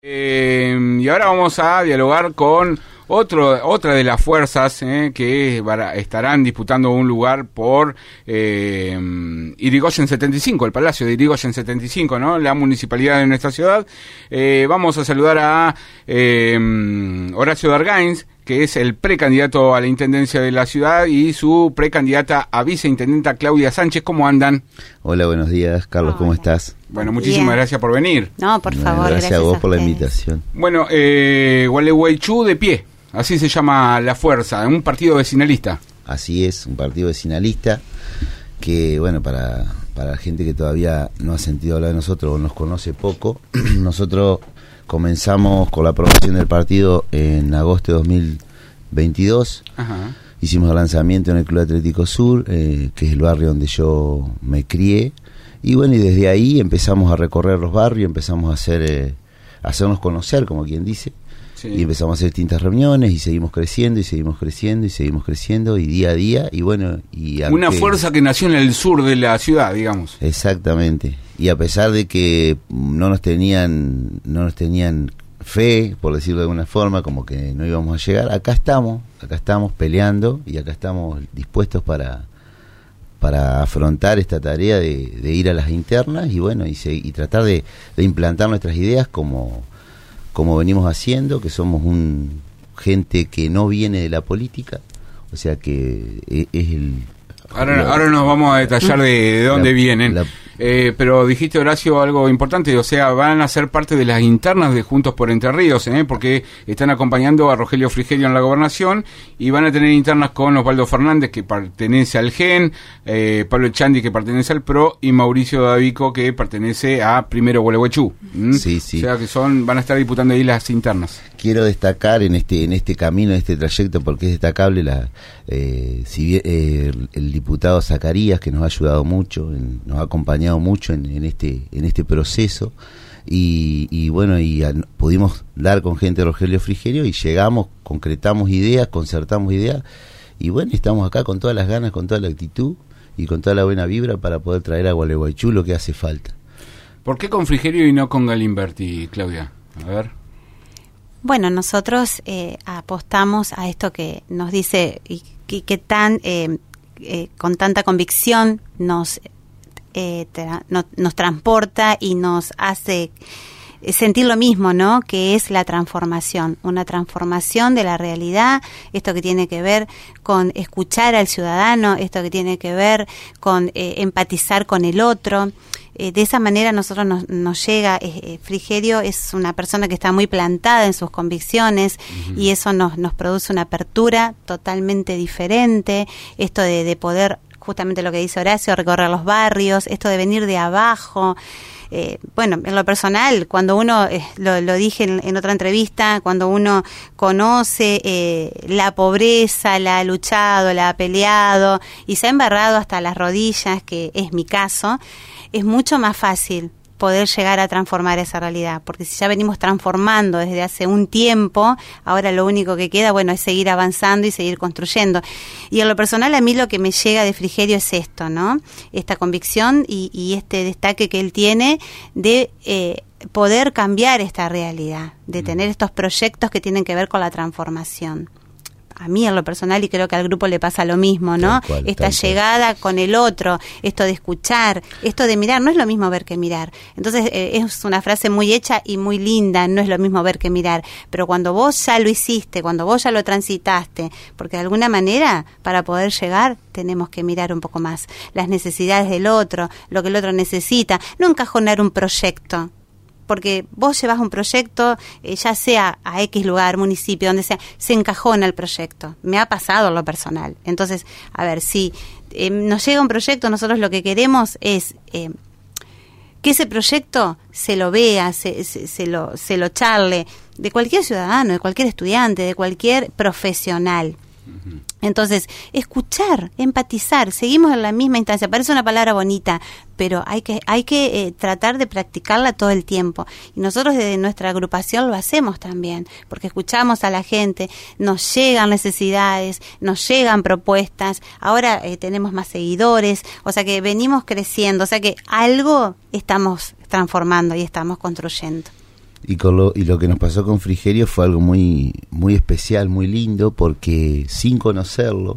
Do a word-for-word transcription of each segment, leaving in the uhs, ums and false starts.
Eh, y ahora vamos a dialogar con otro, otra de las fuerzas eh, que estarán disputando un lugar por eh, Irigoyen setenta y cinco, el Palacio de Irigoyen setenta y cinco, ¿no? La municipalidad de nuestra ciudad. Eh, vamos a saludar a eh, Horacio Dargains, que es el precandidato a la intendencia de la ciudad, y su precandidata a viceintendenta, Claudia Sánchez. ¿Cómo andan? Hola, buenos días, Carlos. Hola. ¿Cómo estás? Bueno, muchísimas Bien. gracias por venir. No, por favor, bueno, gracias, gracias a vos a por la ustedes. invitación. Bueno, eh, Gualeguaychú de pie, así se llama la fuerza, un partido vecinalista. Así es, un partido vecinalista que, bueno, para, para la gente que todavía no ha sentido hablar de nosotros o nos conoce poco, nosotros comenzamos con la promoción del partido en agosto de dos mil veintidós. Ajá. Hicimos el lanzamiento en el Club Atlético Sur, eh, que es el barrio donde yo me crié. Y bueno, y desde ahí empezamos a recorrer los barrios, empezamos a hacer, eh, a hacernos conocer, como quien dice, Sí. y empezamos a hacer distintas reuniones y seguimos creciendo y seguimos creciendo y seguimos creciendo y día a día y bueno y Una aunque, fuerza que nació en el sur de la ciudad, digamos. exactamente, y a pesar de que no nos tenían no nos tenían fe, por decirlo de alguna forma, como que no íbamos a llegar, acá estamos, acá estamos peleando y acá estamos dispuestos para para afrontar esta tarea de, de ir a las internas y bueno y, se, y tratar de, de implantar nuestras ideas como, como venimos haciendo, que somos un gente que no viene de la política, o sea que es, es el... Ahora, la, ahora nos vamos a detallar de, de dónde la, vienen. la, Eh, pero dijiste, Horacio, algo importante, o sea, van a ser parte de las internas de Juntos por Entre Ríos, ¿eh? Porque están acompañando a Rogelio Frigerio en la gobernación y van a tener internas con Osvaldo Fernández, que pertenece al G E N, eh, Pablo Echandi, que pertenece al P R O, y Mauricio Davico, que pertenece a Primero Gualeguaychú. ¿Mm? Sí, sí. O sea, que son van a estar disputando ahí las internas. Quiero destacar en este en este camino, en este trayecto, porque es destacable la eh, si bien, eh, el, el diputado Zacarías, que nos ha ayudado mucho, en, nos ha acompañado mucho en, en este en este proceso y, y bueno y a, pudimos dar con gente de Rogelio Frigerio y llegamos, concretamos ideas, concertamos ideas y bueno, estamos acá con todas las ganas, con toda la actitud y con toda la buena vibra para poder traer a Gualeguaychú lo que hace falta. ¿Por qué con Frigerio y no con Galimberti, Claudia? A ver. Bueno, nosotros eh, apostamos a esto que nos dice y que, que tan eh, eh, con tanta convicción nos eh, tra- no, nos transporta y nos hace sentir lo mismo, ¿no? Que es la transformación, una transformación de la realidad, esto que tiene que ver con escuchar al ciudadano, esto que tiene que ver con eh, empatizar con el otro. Eh, de esa manera nosotros nos, nos llega, eh, Frigerio es una persona que está muy plantada en sus convicciones uh-huh. y eso nos, nos produce una apertura totalmente diferente, esto de, de poder, justamente lo que dice Horacio, recorrer los barrios, esto de venir de abajo. Eh, bueno, en lo personal, cuando uno, eh, lo, lo dije en, en otra entrevista, cuando uno conoce eh, la pobreza, la ha luchado, la ha peleado y se ha embarrado hasta las rodillas, que es mi caso, es mucho más fácil poder llegar a transformar esa realidad, porque si ya venimos transformando desde hace un tiempo, ahora lo único que queda, bueno, es seguir avanzando y seguir construyendo. Y en lo personal a mí lo que me llega de Frigerio es esto, ¿no? Esta convicción y, y este destaque que él tiene de eh, poder cambiar esta realidad, de tener estos proyectos que tienen que ver con la transformación. A mí en lo personal, y creo que al grupo le pasa lo mismo, ¿no? Tal cual, Esta tal llegada cual. Con el otro, esto de escuchar, esto de mirar, no es lo mismo ver que mirar. Entonces eh, es una frase muy hecha y muy linda, no es lo mismo ver que mirar. Pero cuando vos ya lo hiciste, cuando vos ya lo transitaste, porque de alguna manera para poder llegar tenemos que mirar un poco más las necesidades del otro, lo que el otro necesita, no encajonar un proyecto. Porque vos llevas un proyecto, eh, ya sea a X lugar, municipio, donde sea, se encajona el proyecto. Me ha pasado en lo personal. Entonces, a ver, si eh, nos llega un proyecto, nosotros lo que queremos es eh, que ese proyecto se lo vea, se, se, se, lo, se lo charle, de cualquier ciudadano, de cualquier estudiante, de cualquier profesional. Entonces, escuchar, empatizar, seguimos en la misma instancia, parece una palabra bonita, pero hay que hay que eh, tratar de practicarla todo el tiempo. Y nosotros desde nuestra agrupación lo hacemos también, porque escuchamos a la gente, nos llegan necesidades, nos llegan propuestas, ahora eh, tenemos más seguidores, o sea que venimos creciendo, o sea que algo estamos transformando y estamos construyendo. Y, con lo, y lo que nos pasó con Frigerio fue algo muy, muy especial, muy lindo, porque sin conocerlo,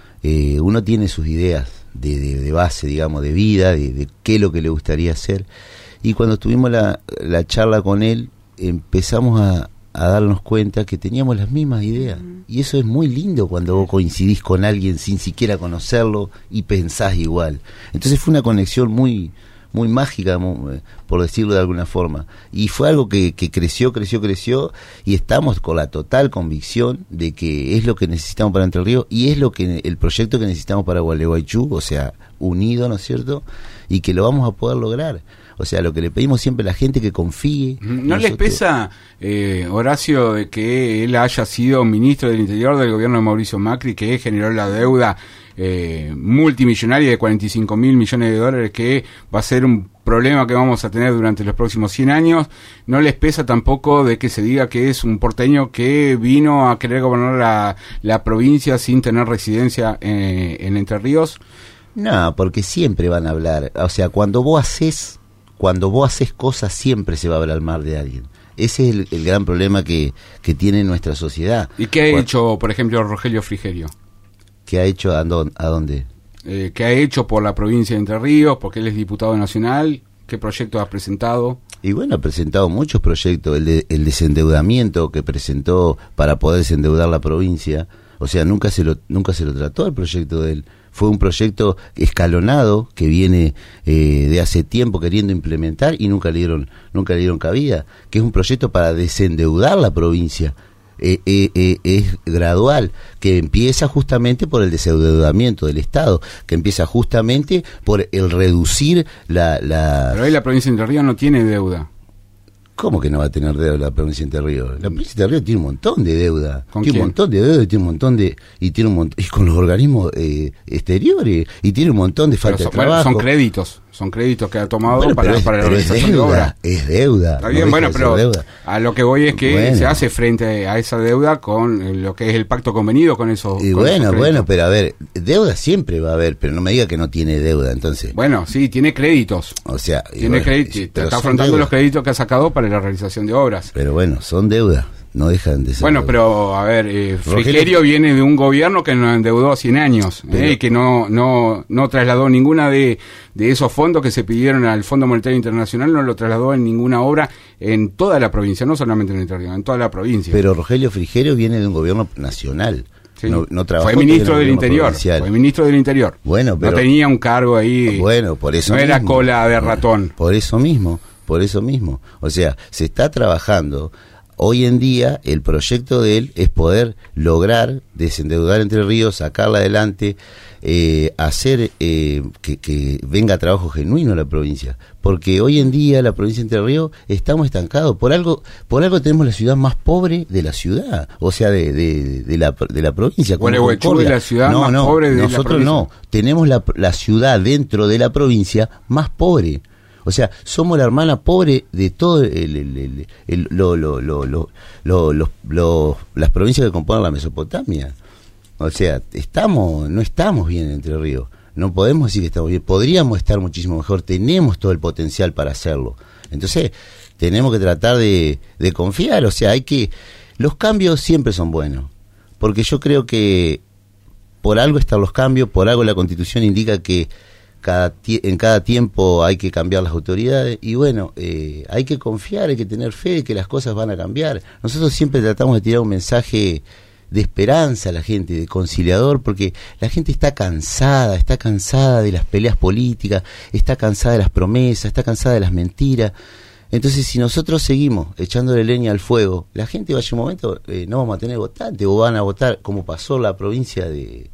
eh, uno tiene sus ideas de, de, de base, digamos, de vida, de, de qué es lo que le gustaría hacer. Y cuando tuvimos la, la charla con él, empezamos a, a darnos cuenta que teníamos las mismas ideas. Uh-huh. Y eso es muy lindo cuando vos coincidís con alguien sin siquiera conocerlo y pensás igual. Entonces fue una conexión muy... muy mágica, muy, por decirlo de alguna forma, y fue algo que, que creció, creció, creció, y estamos con la total convicción de que es lo que necesitamos para Entre Ríos, y es lo que el proyecto que necesitamos para Gualeguaychú, o sea, unido, ¿no es cierto?, y que lo vamos a poder lograr. O sea, lo que le pedimos siempre a la gente, que confíe. ¿No nosotros... les pesa, eh, Horacio, de que él haya sido ministro del Interior del gobierno de Mauricio Macri, que generó la deuda eh, multimillonaria de cuarenta y cinco mil millones de dólares, que va a ser un problema que vamos a tener durante los próximos cien años? ¿No les pesa tampoco de que se diga que es un porteño que vino a querer gobernar la, la provincia sin tener residencia eh, en Entre Ríos? No, porque siempre van a hablar. O sea, cuando vos haces... Cuando vos haces cosas, siempre se va a hablar mal de alguien. Ese es el, el gran problema que, que tiene nuestra sociedad. ¿Y qué ha Cuando, hecho, por ejemplo, Rogelio Frigerio? ¿Qué ha hecho a, dónde? A dónde? Eh, ¿Qué ha hecho por la provincia de Entre Ríos? Porque él es diputado nacional. ¿Qué proyectos ha presentado? Y bueno, ha presentado muchos proyectos. El, de, el desendeudamiento que presentó para poder desendeudar la provincia. O sea, nunca se lo, nunca se lo trató el proyecto de él. Fue un proyecto escalonado que viene eh, de hace tiempo queriendo implementar y nunca le dieron, nunca le dieron cabida, que es un proyecto para desendeudar la provincia. Eh, eh, eh, es gradual, que empieza justamente por el desendeudamiento del Estado, que empieza justamente por el reducir la... la... Pero hoy la provincia de Entre Ríos no tiene deuda. ¿Cómo que no va a tener deuda la provincia de Entre Ríos? La provincia de Entre Ríos tiene un montón de deuda. ¿Con tiene quién? un montón de deuda, tiene un montón de... Y tiene un montón, y con los organismos eh, exteriores, y tiene un montón de falta son, de trabajo. Bueno, son créditos, son créditos que ha tomado bueno, para, es, para la pero es realización deuda, de obra. Es deuda. Está bien, no bueno, pero deuda. A lo que voy es que bueno. se hace frente a esa deuda con lo que es el pacto convenido con esos Y con bueno, esos bueno, pero a ver, deuda siempre va a haber, pero no me diga que no tiene deuda, entonces. Bueno, sí, tiene créditos. O sea, tiene bueno, créditos, está afrontando deuda. los créditos que ha sacado para la realización de obras. Pero bueno, son deudas, no dejan de ser. Bueno, deuda. pero a ver, eh, Rogelio... Frigerio viene de un gobierno que nos endeudó cien años, Pero... eh, que no no no trasladó ninguna de, de esos fondos que se pidieron al Fondo Monetario Internacional, no lo trasladó en ninguna obra en toda la provincia, no solamente en Entre Ríos, en toda la provincia. Pero Rogelio Frigerio viene de un gobierno nacional. Sí. No, no trabajó fue ministro del en el Interior, provincial. fue ministro del Interior. Bueno, pero no tenía un cargo ahí. Bueno, por eso no mismo. era cola de ratón. Por eso mismo, por eso mismo. O sea, se está trabajando. Hoy en día el proyecto de él es poder lograr desendeudar Entre Ríos, sacarla adelante, eh, hacer eh, que, que venga trabajo genuino a la provincia, porque hoy en día la provincia de Entre Ríos estamos estancados. Por algo, por algo tenemos la ciudad más pobre de la ciudad, o sea, de, de, de la de la provincia. Gualeguaychú es la ciudad no, más no, pobre de nosotros la provincia. no, tenemos la, la ciudad dentro de la provincia más pobre. O sea, somos la hermana pobre de todo el, el, el, el, lo, lo, lo, lo, lo, lo, lo, las provincias que componen la Mesopotamia. O sea, estamos, no estamos bien en Entre Ríos. No podemos decir que estamos bien. Podríamos estar muchísimo mejor. Tenemos todo el potencial para hacerlo. Entonces, tenemos que tratar de, de confiar. O sea, hay que... Los cambios siempre son buenos. Porque yo creo que por algo están los cambios, por algo la Constitución indica que Cada en cada tiempo hay que cambiar las autoridades y bueno, eh, hay que confiar, hay que tener fe de que las cosas van a cambiar. Nosotros siempre tratamos de tirar un mensaje de esperanza a la gente, de conciliador, porque la gente está cansada, está cansada de las peleas políticas, está cansada de las promesas, está cansada de las mentiras. Entonces, si nosotros seguimos echándole leña al fuego, la gente va a llegar un momento, eh, no vamos a tener votantes o van a votar como pasó en la provincia de...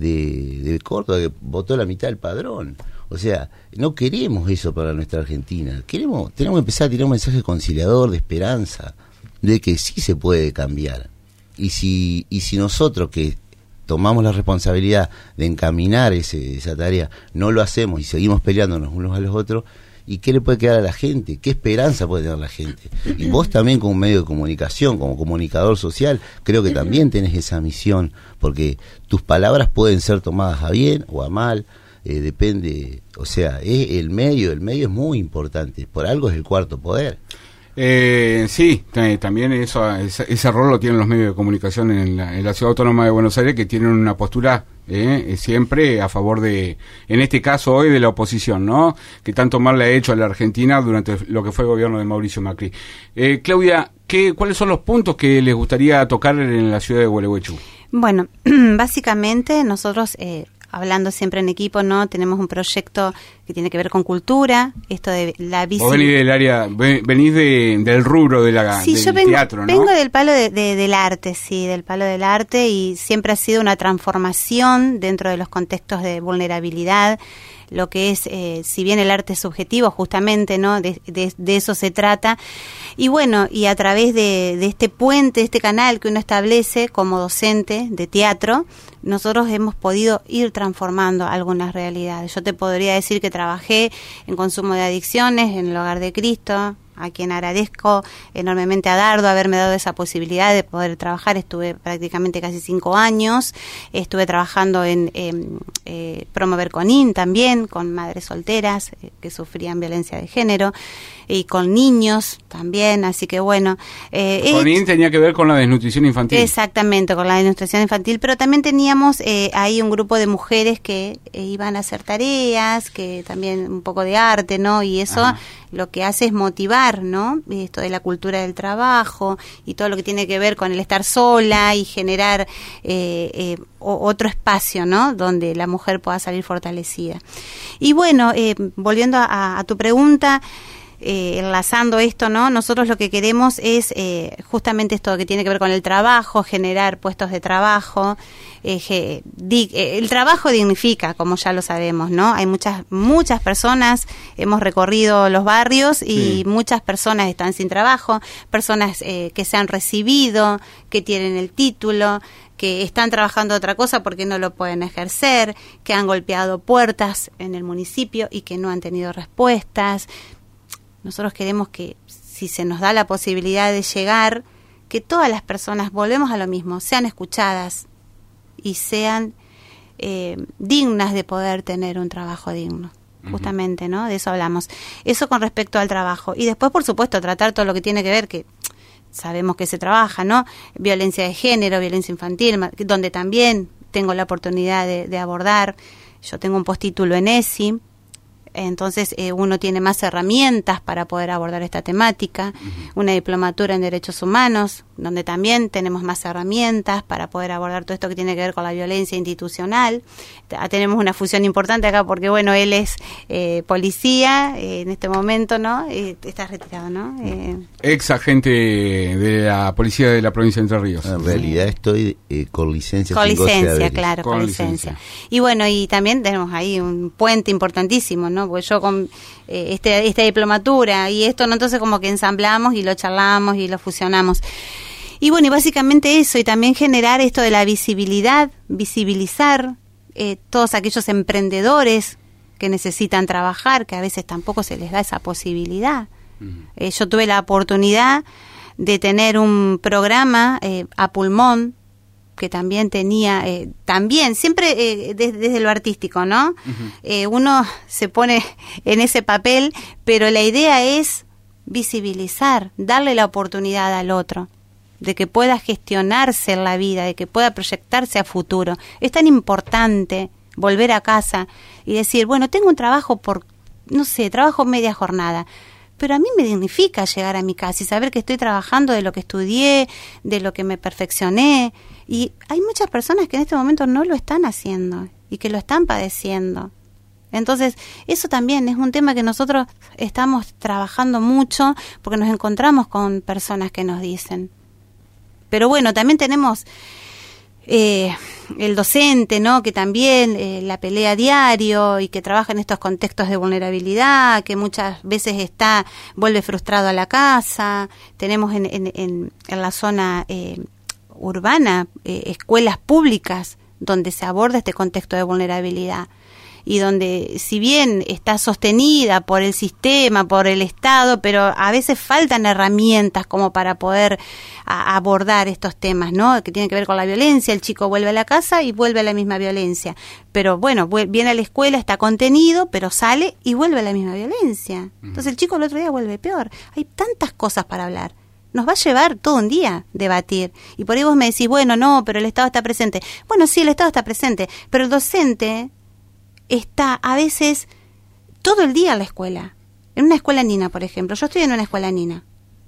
De, de Córdoba, que votó la mitad del padrón. O sea, no queremos eso para nuestra Argentina. Queremos, tenemos que empezar a tirar un mensaje conciliador, de esperanza, de que sí se puede cambiar. Y si, y si nosotros que tomamos la responsabilidad de encaminar ese, esa tarea, no lo hacemos y seguimos peleándonos unos a los otros, ¿y qué le puede quedar a la gente? ¿Qué esperanza puede tener la gente? Y vos también como medio de comunicación, como comunicador social, creo que también tenés esa misión, porque tus palabras pueden ser tomadas a bien o a mal, eh, depende, o sea, es el medio, el medio es muy importante, por algo es el cuarto poder. Eh, sí, t- también eso, ese, ese rol lo tienen los medios de comunicación en la, en la Ciudad Autónoma de Buenos Aires, que tienen una postura eh, siempre a favor de, en este caso hoy, de la oposición, ¿no? Que tanto mal le ha hecho a la Argentina durante lo que fue el gobierno de Mauricio Macri. Eh, Claudia, ¿qué, ¿cuáles son los puntos que les gustaría tocar en la ciudad de Gualeguaychú? Bueno, básicamente nosotros... Eh, hablando siempre en equipo, ¿no? Tenemos un proyecto que tiene que ver con cultura, esto de la visibilidad. Vos venís del área, venís de, del rubro de la, sí, del yo vengo, teatro, ¿no? vengo del palo de, de, del arte, sí, del palo del arte, y siempre ha sido una transformación dentro de los contextos de vulnerabilidad, lo que es, eh, si bien el arte es subjetivo, justamente, ¿no? De, de, de eso se trata. Y bueno, y a través de, de este puente, este canal que uno establece como docente de teatro, nosotros hemos podido ir transformando algunas realidades. Yo te podría decir que trabajé en consumo de adicciones en el Hogar de Cristo, a quien agradezco enormemente a Dardo haberme dado esa posibilidad de poder trabajar. Estuve prácticamente casi cinco años, estuve trabajando en eh, eh, Promover Conin también, con madres solteras eh, que sufrían violencia de género, y con niños también, así que bueno. Eh, Conin tenía que ver con la desnutrición infantil. Exactamente, con la desnutrición infantil, pero también teníamos eh, ahí un grupo de mujeres que eh, iban a hacer tareas, que también un poco de arte, ¿no? Y eso... Ajá. Lo que hace es motivar, ¿no? Esto de la cultura del trabajo y todo lo que tiene que ver con el estar sola y generar eh, eh, otro espacio, ¿no? Donde la mujer pueda salir fortalecida. Y bueno, eh, volviendo a, a tu pregunta, eh, enlazando esto, ¿no? Nosotros lo que queremos es eh, justamente esto que tiene que ver con el trabajo, generar puestos de trabajo. Eh, je, di, eh, el trabajo dignifica, como ya lo sabemos, ¿no? Hay muchas muchas personas, hemos recorrido los barrios y sí. Muchas personas están sin trabajo, personas eh, que se han recibido, que tienen el título, que están trabajando otra cosa porque no lo pueden ejercer, que han golpeado puertas en el municipio y que no han tenido respuestas. Nosotros queremos que, si se nos da la posibilidad de llegar, que todas las personas, volvemos a lo mismo, sean escuchadas y sean eh, dignas de poder tener un trabajo digno. Uh-huh. Justamente, ¿no? De eso hablamos. Eso con respecto al trabajo. Y después, por supuesto, tratar todo lo que tiene que ver, que sabemos que se trabaja, ¿no? Violencia de género, violencia infantil, donde también tengo la oportunidad de, de abordar. Yo tengo un postítulo en E S I, entonces eh, uno tiene más herramientas para poder abordar esta temática, uh-huh. Una diplomatura en derechos humanos, donde también tenemos más herramientas para poder abordar todo esto que tiene que ver con la violencia institucional. Tenemos una fusión importante acá porque, bueno, él es eh, policía eh, en este momento, ¿no? Eh, está retirado, ¿no? Eh, Ex agente de la policía de la provincia de Entre Ríos. En realidad sí. Estoy eh, con licencia. Con sin licencia, claro, con, con licencia. licencia. Y bueno, y también tenemos ahí un puente importantísimo, ¿no? Porque yo con eh, este, esta diplomatura y esto, ¿no? Entonces como que ensamblamos y lo charlamos y lo fusionamos. Y bueno, y básicamente eso, y también generar esto de la visibilidad, visibilizar eh, todos aquellos emprendedores que necesitan trabajar, que a veces tampoco se les da esa posibilidad. Uh-huh. Eh, yo tuve la oportunidad de tener un programa eh, a pulmón, que también tenía, eh, también, siempre eh, desde, desde lo artístico, ¿no? Uh-huh. Eh, uno se pone en ese papel, pero la idea es visibilizar, darle la oportunidad al otro, de que pueda gestionarse en la vida, de que pueda proyectarse a futuro. Es tan importante volver a casa y decir, bueno, tengo un trabajo por, no sé, trabajo media jornada, pero a mí me dignifica llegar a mi casa y saber que estoy trabajando de lo que estudié, de lo que me perfeccioné. Y hay muchas personas que en este momento no lo están haciendo y que lo están padeciendo. Entonces, eso también es un tema que nosotros estamos trabajando mucho porque nos encontramos con personas que nos dicen. Pero bueno, también tenemos eh, el docente, ¿no? Que también eh, la pelea a diario y que trabaja en estos contextos de vulnerabilidad, que muchas veces está vuelve frustrado a la casa. Tenemos en, en, en, en la zona eh, urbana eh, escuelas públicas donde se aborda este contexto de vulnerabilidad. y donde si bien está sostenida por el sistema, por el Estado, pero a veces faltan herramientas como para poder a, abordar estos temas, ¿no? Que tienen que ver con la violencia. El chico vuelve a la casa y vuelve a la misma violencia. Pero bueno, viene a la escuela, está contenido, pero sale y vuelve a la misma violencia. Entonces el chico el otro día vuelve peor. Hay tantas cosas para hablar. Nos va a llevar todo un día debatir. Y por ahí vos me decís, bueno, no, pero el Estado está presente. Bueno, sí, el Estado está presente, pero el docente está a veces todo el día en la escuela. En una escuela nina, por ejemplo. Yo estoy en una escuela nina.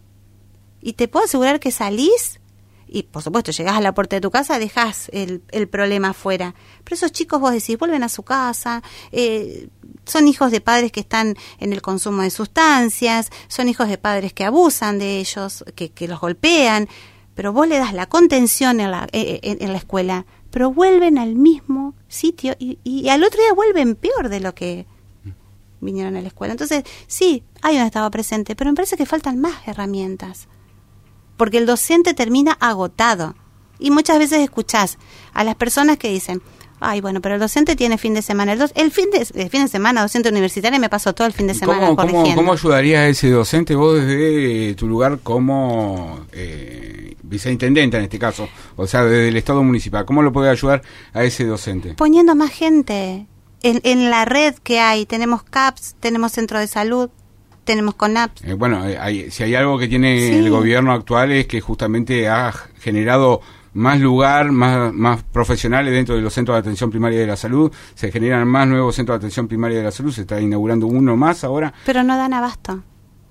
Y te puedo asegurar que salís y, por supuesto, llegás a la puerta de tu casa, dejás el, el problema afuera. Pero esos chicos, vos decís, vuelven a su casa, eh, son hijos de padres que están en el consumo de sustancias, son hijos de padres que abusan de ellos, que, que los golpean, pero vos le das la contención en la, en, en la escuela, pero vuelven al mismo sitio y, y al otro día vuelven peor de lo que vinieron a la escuela. Entonces, sí, hay un Estado presente, pero me parece que faltan más herramientas, porque el docente termina agotado. Y muchas veces escuchás a las personas que dicen, ay, bueno, pero el docente tiene fin de semana. El, do- el, fin, de, el fin de semana, docente universitario, me pasó todo el fin de semana ¿Cómo, corrigiendo. ¿cómo, ¿Cómo ayudarías a ese docente vos desde tu lugar como eh, viceintendente en este caso? O sea, desde el Estado municipal. ¿Cómo lo puede ayudar a ese docente? Poniendo más gente. En, en la red que hay, tenemos C A P S, tenemos centro de salud, tenemos CONAPS. Eh, bueno, eh, hay, si hay algo que tiene Sí. el gobierno actual es que justamente ha generado más lugar, más, más profesionales dentro de los centros de atención primaria de la salud, se generan más nuevos centros de atención primaria de la salud, se está inaugurando uno más ahora. Pero no dan abasto.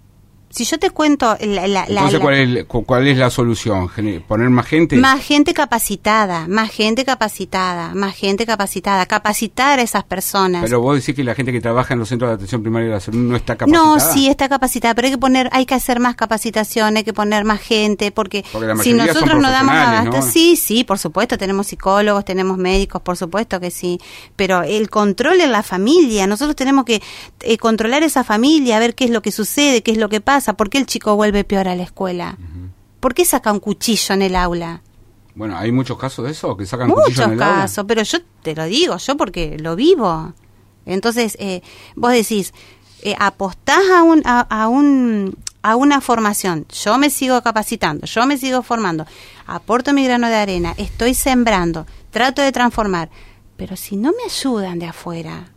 Si yo te cuento... La, la, Entonces, la, ¿cuál es, ¿cuál es la solución? Gener- ¿Poner más gente? Más gente capacitada, más gente capacitada, más gente capacitada, capacitar a esas personas. Pero vos decís que la gente que trabaja en los centros de atención primaria de la salud no está capacitada. No, sí está capacitada, pero hay que poner, hay que hacer más capacitación, hay que poner más gente, porque, Porque la si mayoría son nosotros no damos profesionales, abasto, ¿no? sí, sí, por supuesto, tenemos psicólogos, tenemos médicos, por supuesto que sí, pero el control en la familia, nosotros tenemos que eh, controlar esa familia, ver qué es lo que sucede, qué es lo que pasa, por qué el chico vuelve peor a la escuela, Uh-huh. por qué saca un cuchillo en el aula. Bueno, ¿hay muchos casos de eso? ¿Que sacan cuchillo Muchos en el aula? casos, pero yo te lo digo, yo porque lo vivo. Entonces, eh, vos decís, eh, apostás a un, a, a un a una formación, yo me sigo capacitando, yo me sigo formando, aporto mi grano de arena, estoy sembrando, trato de transformar, pero si no me ayudan de afuera,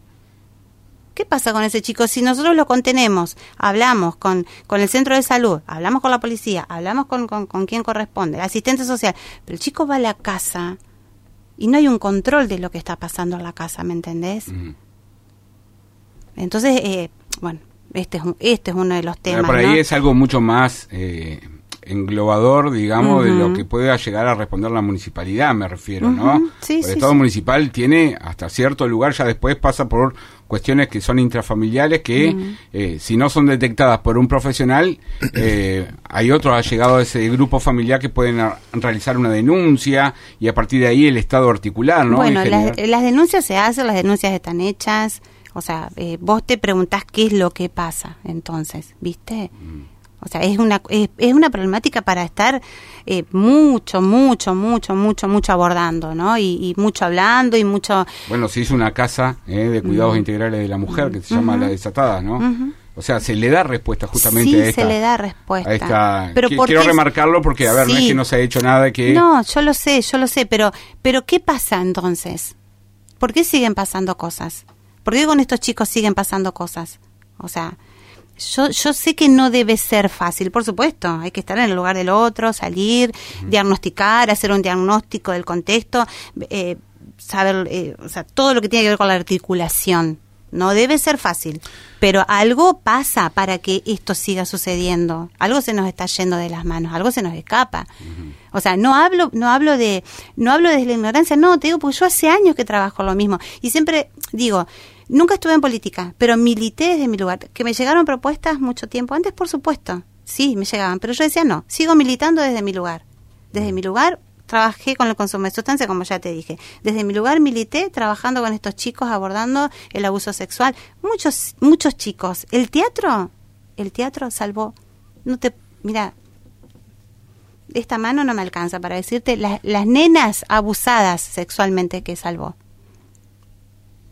¿qué pasa con ese chico? Si nosotros lo contenemos, hablamos con, con el centro de salud, hablamos con la policía, hablamos con, con, con quien corresponde, el asistente social, pero el chico va a la casa y no hay un control de lo que está pasando en la casa, ¿me entendés? Uh-huh. Entonces, eh, bueno, este es, un, este es uno de los temas, Por ahí ¿no? es algo mucho más eh, englobador, digamos, Uh-huh. de lo que pueda llegar a responder la municipalidad, me refiero, Uh-huh. ¿no? Sí, el sí, Estado sí. municipal tiene hasta cierto lugar, ya después pasa por cuestiones que son intrafamiliares que Uh-huh. eh, si no son detectadas por un profesional, eh, hay otros allegados de ese grupo familiar que pueden a, realizar una denuncia y a partir de ahí el Estado articular, ¿no? Bueno, Y las, generar- las denuncias se hacen, las denuncias están hechas, o sea, eh, vos te preguntás qué es lo que pasa, entonces, ¿viste? O sea, es una es, es una problemática para estar eh, mucho, mucho, mucho, mucho, mucho abordando, ¿no? Y, y mucho hablando y mucho... Bueno, se hizo una casa eh, de cuidados Uh-huh. integrales de la mujer que se llama Uh-huh. La Desatada, ¿no? Uh-huh. O sea, se le da respuesta justamente sí, a esta... se le da respuesta. a esta- Pero qui- ¿por quiero qué? remarcarlo porque, a ver, no es Sí. que no se ha hecho nada que... No, yo lo sé, yo lo sé, pero, pero ¿qué pasa entonces? ¿Por qué siguen pasando cosas? ¿Por qué con estos chicos siguen pasando cosas? O sea, yo, yo sé que no debe ser fácil, por supuesto, hay que estar en el lugar del otro, salir, uh-huh. diagnosticar, hacer un diagnóstico del contexto, eh, saber, eh, o sea, todo lo que tiene que ver con la articulación. No debe ser fácil, pero algo pasa para que esto siga sucediendo. Algo se nos está yendo de las manos, algo se nos escapa. Uh-huh. O sea, no hablo, no hablo de, no hablo desde la ignorancia, no, te digo porque yo hace años que trabajo lo mismo y siempre digo, nunca estuve en política, pero milité desde mi lugar. Que me llegaron propuestas mucho tiempo antes, por supuesto, sí, me llegaban, pero yo decía no, sigo militando desde mi lugar, desde mi lugar. Trabajé con el consumo de sustancias, como ya te dije. Desde mi lugar milité trabajando con estos chicos, abordando el abuso sexual. Muchos muchos chicos. El teatro, el teatro salvó. No te, mira, esta mano no me alcanza para decirte las, las nenas abusadas sexualmente que salvó.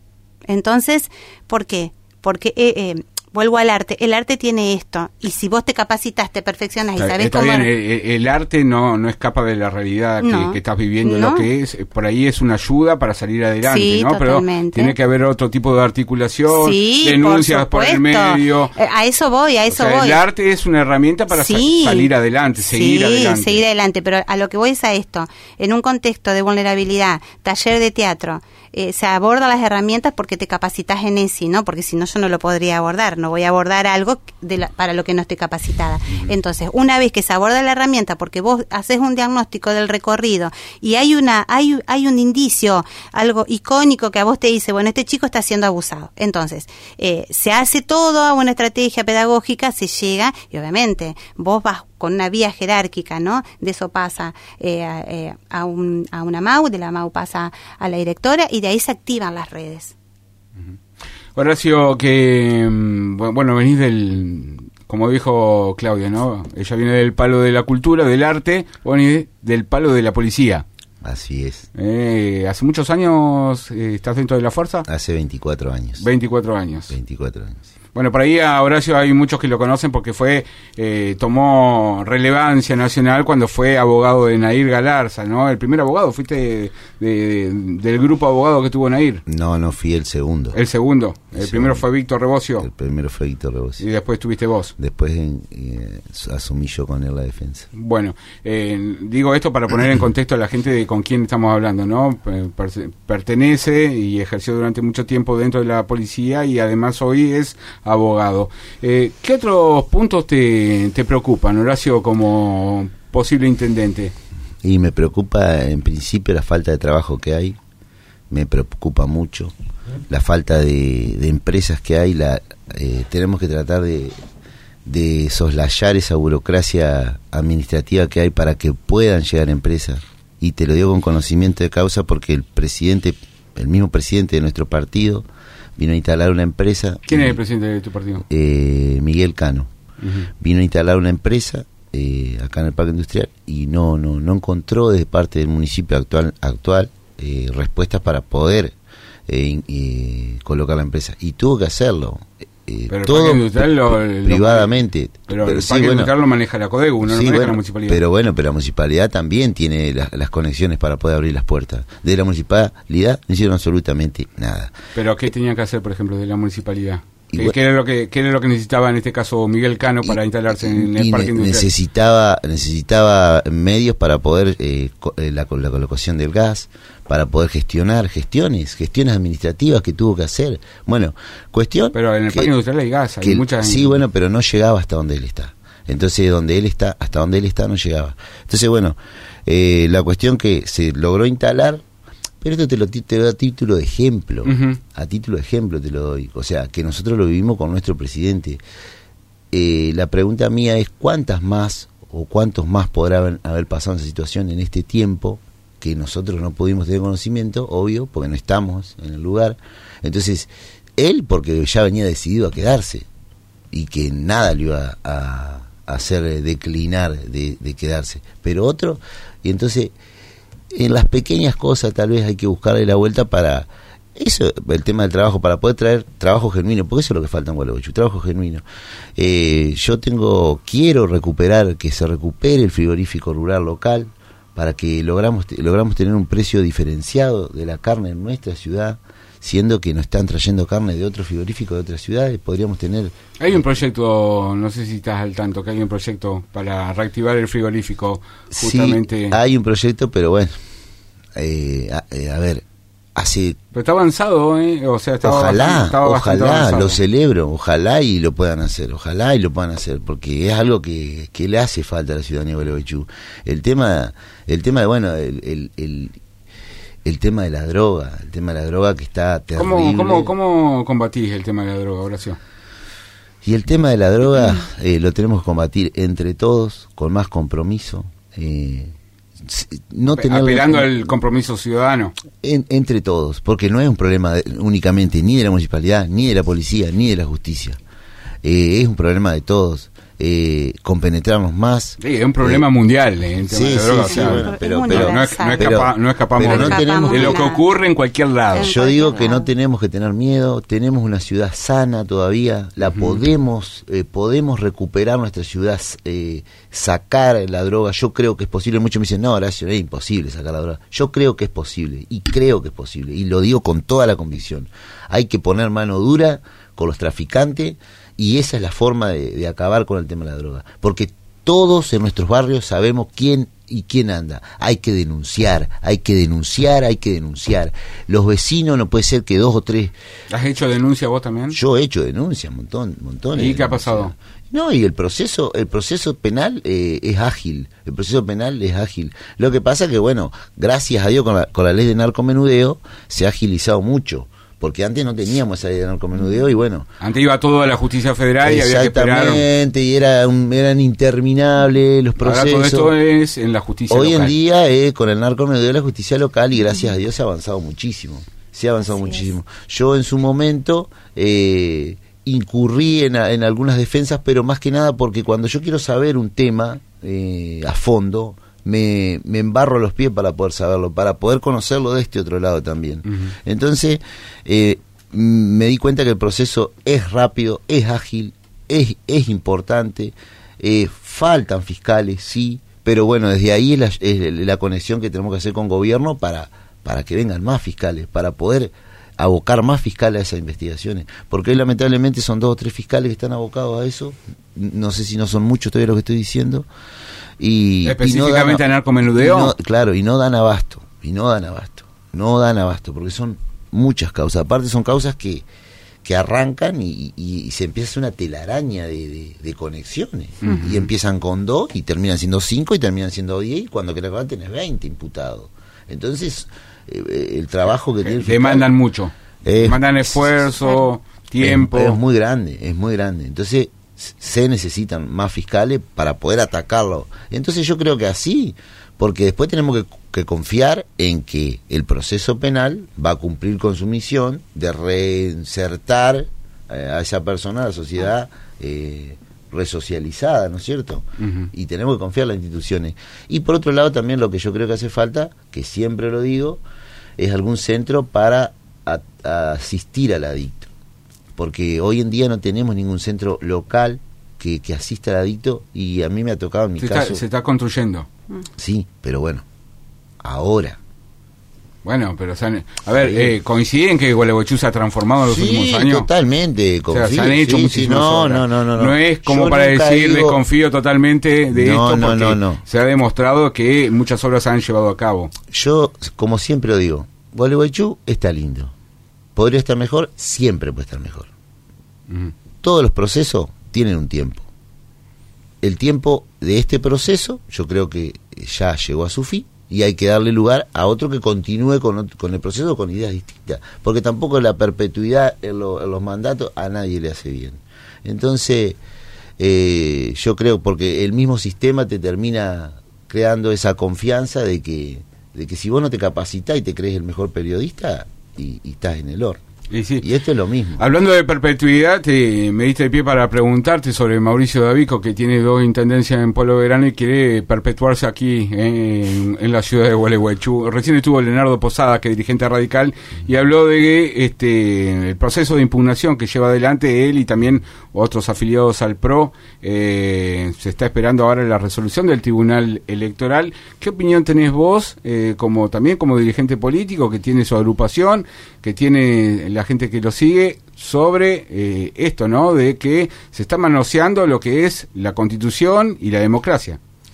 Entonces, ¿por qué? Porque... Eh, eh, vuelvo al arte, el arte tiene esto, y si vos te capacitas, te perfeccionas y sabés está cómo... Bien, el, el arte no no escapa de la realidad no, que, que estás viviendo, no. Lo que es, por ahí es una ayuda para salir adelante, sí, ¿no? Totalmente. Pero tiene que haber otro tipo de articulación, sí, denuncias por, por el medio. A eso voy, a eso o sea, voy. El arte es una herramienta para sí, sa- salir adelante, seguir sí, adelante. seguir adelante, pero a lo que voy es a esto, en un contexto de vulnerabilidad, taller de teatro, Eh, se aborda las herramientas porque te capacitas en ese, ¿no? Porque si no, yo no lo podría abordar, no voy a abordar algo de la, para lo que no estoy capacitada. Uh-huh. Entonces, una vez que se aborda la herramienta, porque vos haces un diagnóstico del recorrido y hay una hay hay un indicio, algo icónico que a vos te dice, bueno, este chico está siendo abusado. Entonces, eh, se hace todo a una estrategia pedagógica, se llega y obviamente vos vas con una vía jerárquica, ¿no? De eso pasa eh, eh, a, un, a una M A U, de la M A U pasa a la directora y de ahí se activan las redes. Uh-huh. Horacio, que, bueno, venís del, como dijo Claudia, ¿no? Ella viene del palo de la cultura, del arte, vos venís del palo de la policía. Así es. Eh, ¿Hace muchos años eh, estás dentro de la fuerza? Hace veinticuatro años. veinticuatro años. veinticuatro años. Bueno, por ahí a Horacio hay muchos que lo conocen porque fue eh, tomó relevancia nacional cuando fue abogado de Nair Galarza, ¿no? El primer abogado, fuiste de, de, del grupo abogado que tuvo Nair. No, no fui el segundo. El segundo. El, el primero segundo. fue Víctor Rebocio. El primero fue Víctor Rebocio. Y después tuviste vos. Después en, eh, asumí yo con él la defensa. Bueno, eh, digo esto para poner en contexto a la gente de con quién estamos hablando, ¿no? Per- pertenece y ejerció durante mucho tiempo dentro de la policía y además hoy es abogado. Eh, ¿Qué otros puntos te, te preocupan, Horacio, como posible intendente? Y me preocupa en principio la falta de trabajo que hay, me preocupa mucho la falta de, de empresas que hay, la eh, tenemos que tratar de, de soslayar esa burocracia administrativa que hay para que puedan llegar empresas, y te lo digo con conocimiento de causa porque el presidente, el mismo presidente de nuestro partido vino a instalar una empresa. ¿Quién y, es el presidente de tu partido? Eh, Miguel Cano. Uh-huh. Vino a instalar una empresa eh, acá en el Parque Industrial y no no no encontró desde parte del municipio actual actual eh, respuestas para poder eh, eh, colocar la empresa. Y tuvo que hacerlo. Eh, pero todo el Parque lo, lo, privadamente. Lo, pero, pero el sí, Parque bueno, Industrial lo maneja la CODEGU, no sí, lo maneja bueno, la municipalidad. Pero bueno, pero la municipalidad también tiene la, las conexiones para poder abrir las puertas. De la municipalidad no hicieron absolutamente nada. ¿Pero qué tenían que hacer, por ejemplo, de la municipalidad? ¿Qué, Igual, ¿qué, era lo que, ¿Qué era lo que necesitaba en este caso Miguel Cano para y, instalarse en el y Parque ne- Industrial? Necesitaba, necesitaba medios para poder, eh, co- eh, la, la colocación del gas, para poder gestionar gestiones, gestiones administrativas que tuvo que hacer. Bueno, cuestión... Pero en el que, Parque Industrial hay gas, hay que, muchas... Sí, bueno, pero no llegaba hasta donde él está. Entonces, donde él está, hasta donde él está no llegaba. Entonces, bueno, eh, la cuestión que se logró instalar, pero esto te lo, te lo da a título de ejemplo, uh-huh. a título de ejemplo te lo doy, o sea, que nosotros lo vivimos con nuestro presidente. Eh, la pregunta mía es, ¿cuántas más o cuántos más podrán haber pasado en esa situación en este tiempo que nosotros no pudimos tener conocimiento, obvio, porque no estamos en el lugar? Entonces, él, porque ya venía decidido a quedarse, y que nada le iba a, a hacer declinar de, de quedarse, pero otro, y entonces... En las pequeñas cosas tal vez hay que buscarle la vuelta para eso, el tema del trabajo, para poder traer trabajo genuino, porque eso es lo que falta en Gualeguaychú, trabajo genuino. Eh, yo tengo, quiero recuperar, que se recupere el frigorífico rural local, para que logramos logramos tener un precio diferenciado de la carne en nuestra ciudad, siendo que nos están trayendo carne de otro frigorífico de otras ciudades, podríamos tener... Hay un proyecto, no sé si estás al tanto, que hay un proyecto para reactivar el frigorífico, justamente... Sí, hay un proyecto, pero bueno, eh, a, eh, a ver, hace... Pero está avanzado, ¿eh? O sea, estaba ojalá, bastante, estaba ojalá, lo celebro, ojalá y lo puedan hacer, ojalá y lo puedan hacer, porque es algo que, que le hace falta a la ciudadanía de Gualeguaychú. El tema, el tema de, bueno, el... el, el el tema de la droga, el tema de la droga que está terrible. ¿Cómo, cómo, cómo combatís el tema de la droga, Horacio? Y el tema de la droga eh, lo tenemos que combatir entre todos, con más compromiso. Eh, no tener apelando al compromiso ciudadano. En, entre todos, porque no es un problema de, únicamente ni de la municipalidad, ni de la policía, ni de la justicia. Eh, es un problema de todos. eh, compenetrarnos más. Sí, es un problema eh, mundial. Eh, sí, sí, droga, sí, o sea, bueno, pero, pero no, es, no, escapa, no escapamos pero no de, tenemos de lo que ocurre en cualquier lado. Yo digo que no tenemos que tener miedo, tenemos una ciudad sana todavía, la uh-huh. podemos eh, podemos recuperar nuestra ciudad, eh, sacar la droga. Yo creo que es posible. Muchos me dicen, no, Horacio, es imposible sacar la droga. Yo creo que es posible, y creo que es posible, y lo digo con toda la convicción. Hay que poner mano dura con los traficantes, y esa es la forma de, de acabar con el tema de la droga, porque todos en nuestros barrios sabemos quién y quién anda. Hay que denunciar, hay que denunciar, hay que denunciar. Los vecinos, no puede ser que dos o tres... ¿Has hecho denuncia vos también? Yo he hecho denuncia, un montón, montones. ¿Y qué ha pasado? No, y el proceso, el proceso penal eh, es ágil, el proceso penal es ágil. Lo que pasa que, bueno, gracias a Dios con la, con la ley de narcomenudeo se ha agilizado mucho, porque antes no teníamos esa ley de narcomenudeo y bueno... Antes iba todo a la justicia federal y había que esperar... Exactamente, y era un, eran interminables los procesos. Ahora todo esto es en la justicia Hoy local. en día, eh, con el narcomenudeo de la justicia local, y gracias a Dios se ha avanzado muchísimo, se ha avanzado sí, muchísimo. Es. Yo en su momento... Eh, incurrí en, en algunas defensas, pero más que nada porque cuando yo quiero saber un tema eh, a fondo, me, me embarro los pies para poder saberlo, para poder conocerlo de este otro lado también. Uh-huh. Entonces, eh, me di cuenta que el proceso es rápido, es ágil, es, es importante, eh, faltan fiscales, sí, pero bueno, desde ahí es la, es la conexión que tenemos que hacer con gobierno para, para que vengan más fiscales, para poder abocar más fiscales a esas investigaciones, porque hoy lamentablemente son dos o tres fiscales que están abocados a eso, no sé si no son muchos todavía lo que estoy diciendo, y específicamente y no en narcomenudeo, no, claro, y no dan abasto, y no dan abasto, no dan abasto, porque son muchas causas, aparte son causas que, que arrancan y, y, y se empieza a hacer una telaraña de, de, de conexiones, uh-huh. y empiezan con dos y terminan siendo cinco y terminan siendo diez, y cuando que la tenés veinte imputados. Entonces el trabajo que tiene el fiscal, demandan mucho, es, demandan esfuerzo, es, tiempo, es, es muy grande, es muy grande. Entonces se necesitan más fiscales para poder atacarlo. Entonces yo creo que así, porque después tenemos que, que confiar en que el proceso penal va a cumplir con su misión de reinsertar eh, a esa persona a la sociedad eh, resocializada, ¿no es cierto? Uh-huh. Y tenemos que confiar en las instituciones. Y por otro lado también lo que yo creo que hace falta, que siempre lo digo, es algún centro para a, a asistir al adicto, porque hoy en día no tenemos ningún centro local que, que asista al adicto, y a mí me ha tocado en mi se caso... Está, se está construyendo. Sí, pero bueno, ahora... Bueno, pero o sea, a ver, eh, coinciden que Gualeguaychú se ha transformado en los sí, últimos años. Totalmente, confío, o sea, se han hecho sí, muchísimas sí, no, obras. No, no, no, no. No es como Yo para decir digo... desconfío totalmente de no, esto, no, porque no, no. se ha demostrado que muchas obras se han llevado a cabo. Yo, como siempre lo digo, Gualeguaychú está lindo. ¿Podría estar mejor? Siempre puede estar mejor. Uh-huh. Todos los procesos tienen un tiempo. El tiempo de este proceso, yo creo que ya llegó a su fin, y hay que darle lugar a otro que continúe con, con el proceso con ideas distintas, porque tampoco la perpetuidad en, lo, en los mandatos a nadie le hace bien. Entonces eh, yo creo, porque el mismo sistema te termina creando esa confianza de que, de que si vos no te capacitás y te crees el mejor periodista, y, y estás en el horno. Y, sí. y esto es lo mismo. Hablando de perpetuidad, te, me diste de pie para preguntarte sobre Mauricio Davico, que tiene dos intendencias en Pueblo Verano y quiere perpetuarse aquí en, en la ciudad de Gualeguaychú. Recién estuvo Leonardo Posada, que es dirigente radical, y habló de este el proceso de impugnación que lleva adelante él y también otros afiliados al P R O. Eh, se está esperando ahora la resolución del Tribunal Electoral. ¿Qué opinión tenés vos, eh, como también como dirigente político, que tiene su agrupación, que tiene la gente que lo sigue, sobre eh, esto, ¿no? De que se está manoseando lo que es la Constitución y la democracia.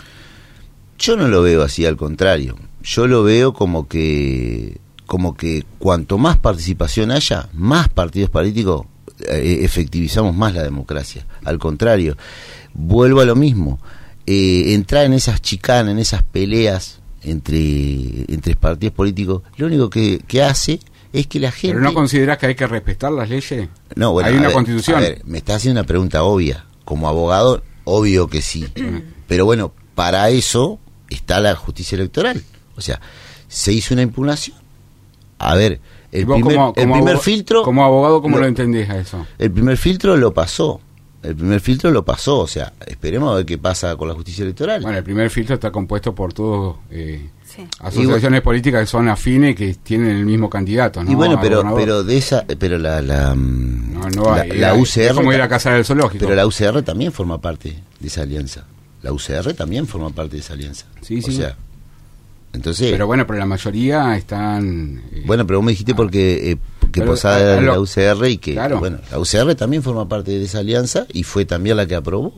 Yo no lo veo así, al contrario. Yo lo veo como que como que cuanto más participación haya, más partidos políticos eh, efectivizamos más la democracia. Al contrario, vuelvo a lo mismo. Eh, entrar en esas chicanas, en esas peleas entre entre partidos políticos, lo único que, que hace es que la gente... ¿Pero no considerás que hay que respetar las leyes? No, bueno, hay una ver, Constitución. A ver, me estás haciendo una pregunta obvia. Como abogado, obvio que sí. Pero bueno, para eso está la justicia electoral. O sea, se hizo una impugnación. A ver, el primer, como, como el primer abogado, filtro... Como abogado, ¿cómo lo, lo entendés a eso? El primer filtro lo pasó. El primer filtro lo pasó, o sea, esperemos a ver qué pasa con la justicia electoral. Bueno, el primer filtro está compuesto por todos eh, sí. asociaciones y, políticas que son afines, que tienen el mismo candidato, ¿no? Y bueno, pero pero de esa, pero la la, no, no la, hay, la U C R, es como ir a casa del zoológico. Pero la U C R también forma parte de esa alianza. La U C R también forma parte de esa alianza. Sí, sí. O sea, entonces. Pero bueno, pero la mayoría están. Eh, bueno, pero vos me dijiste ah, porque eh, que Posada era de la U C R y que claro. Bueno, la U C R también forma parte de esa alianza y fue también la que aprobó.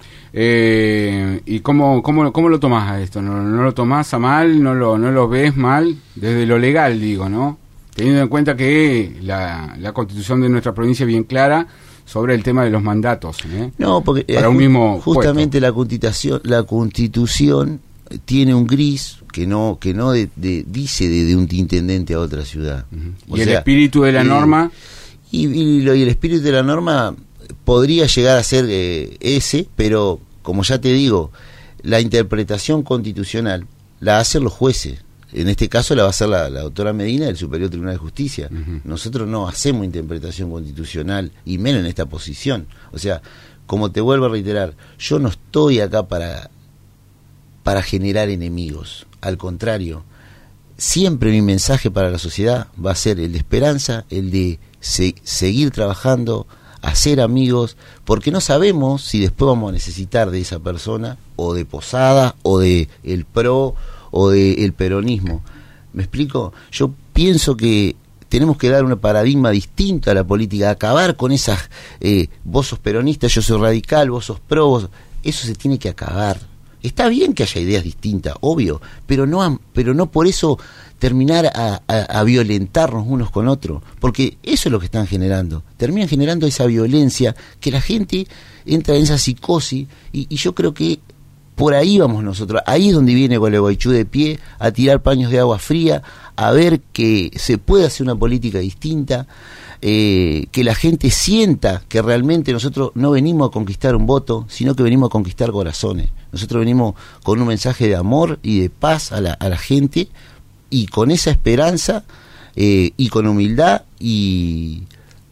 Eh, ¿Y cómo, cómo, cómo lo tomás a esto? ¿No, no lo tomás a mal? ¿No lo, no lo ves mal? Desde lo legal, digo, ¿no? Teniendo en cuenta que la, la constitución de nuestra provincia es bien clara sobre el tema de los mandatos, ¿eh? No, porque para un mismo justamente puesto. la constitución, la constitución tiene un gris que no que no de, de, dice de, de un intendente a otra ciudad. Uh-huh. Y el sea, espíritu de la eh, norma. Y, y, lo, y el espíritu de la norma podría llegar a ser eh, ese, pero como ya te digo, la interpretación constitucional la hacen los jueces. En este caso la va a hacer la, la doctora Medina del Superior Tribunal de Justicia. Uh-huh. Nosotros no hacemos interpretación constitucional, y menos en esta posición. O sea, como te vuelvo a reiterar, yo no estoy acá para, para generar enemigos. Al contrario, siempre mi mensaje para la sociedad va a ser el de esperanza, el de se, seguir trabajando, hacer amigos, porque no sabemos si después vamos a necesitar de esa persona, o de Posada, o de el PRO, o de el peronismo. ¿Me explico? Yo pienso que tenemos que dar un paradigma distinto a la política, acabar con esas, eh, vos sos peronista, yo soy radical, vos sos pro, vos... eso se tiene que acabar. Está bien que haya ideas distintas, obvio, pero no, pero no por eso terminar a, a, a violentarnos unos con otros, porque eso es lo que están generando. Terminan generando esa violencia, que la gente entra en esa psicosis, y, y yo creo que por ahí vamos nosotros. Ahí es donde viene Gualeguaychú de pie, a tirar paños de agua fría, a ver que se puede hacer una política distinta, eh, que la gente sienta que realmente nosotros no venimos a conquistar un voto, sino que venimos a conquistar corazones. Nosotros venimos con un mensaje de amor y de paz a la, a la gente, y con esa esperanza eh, y con humildad y,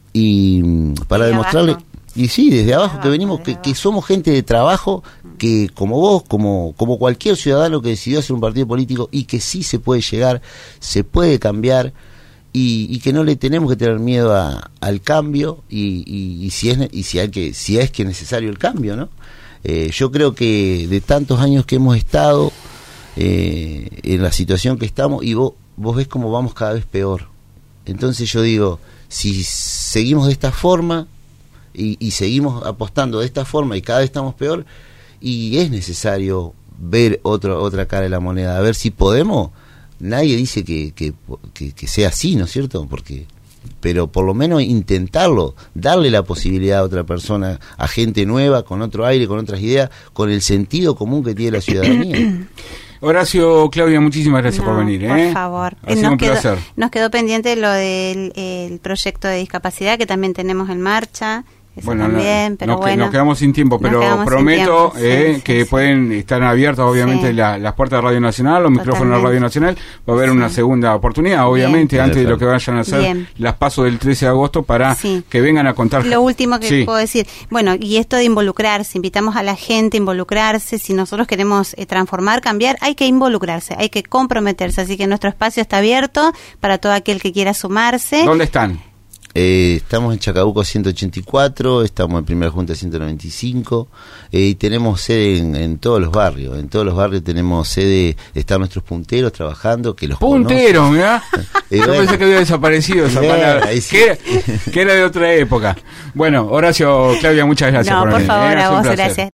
y para y demostrarle... abajo. Y sí, desde abajo, que venimos, que, que somos gente de trabajo, que como vos, como, como cualquier ciudadano que decidió hacer un partido político, y que sí se puede llegar, se puede cambiar, y, y que no le tenemos que tener miedo a, al cambio, y, y, y si es y si hay que si es que es necesario el cambio, ¿no? Eh, yo creo que de tantos años que hemos estado eh, en la situación que estamos, y vos, vos ves cómo vamos cada vez peor. Entonces yo digo, si seguimos de esta forma, Y, y seguimos apostando de esta forma y cada vez estamos peor, y es necesario ver otro, otra cara de la moneda, a ver si podemos. Nadie dice que, que, que, que sea así, ¿no es cierto? Porque, pero por lo menos intentarlo, darle la posibilidad a otra persona, a gente nueva, con otro aire, con otras ideas, con el sentido común que tiene la ciudadanía. Horacio, Claudia, muchísimas gracias no, por venir. Por ¿eh? favor. Ha sido nos un quedó, placer. Nos quedó pendiente lo del el proyecto de discapacidad, que también tenemos en marcha. Eso bueno, también, no, pero nos, bueno, nos quedamos sin tiempo, pero prometo tiempo, eh, sí, que sí, pueden estar abiertas obviamente sí. la, las puertas de Radio Nacional, los Totalmente. micrófonos de Radio Nacional. Va a haber sí. una segunda oportunidad, obviamente, Bien. antes Bien. de lo que vayan a hacer Bien. las pasos del trece de agosto, para sí. que vengan a contar. Lo último que sí. puedo decir, bueno, y esto de involucrarse, invitamos a la gente a involucrarse. Si nosotros queremos eh, transformar, cambiar, hay que involucrarse, hay que comprometerse, así que nuestro espacio está abierto para todo aquel que quiera sumarse. ¿Dónde están? Eh, estamos en Chacabuco ciento ochenta y cuatro, estamos en Primera Junta ciento noventa y cinco, eh, y tenemos sede en, en todos los barrios. En todos los barrios tenemos sede, están nuestros punteros trabajando, que los punteros, ¿verdad? eh, Yo bueno. pensé que había desaparecido esa bueno, palabra, sí. que, era, que era de otra época. Bueno, Horacio, Claudia, muchas gracias no, por por venir. favor, eh, a vos, gracias.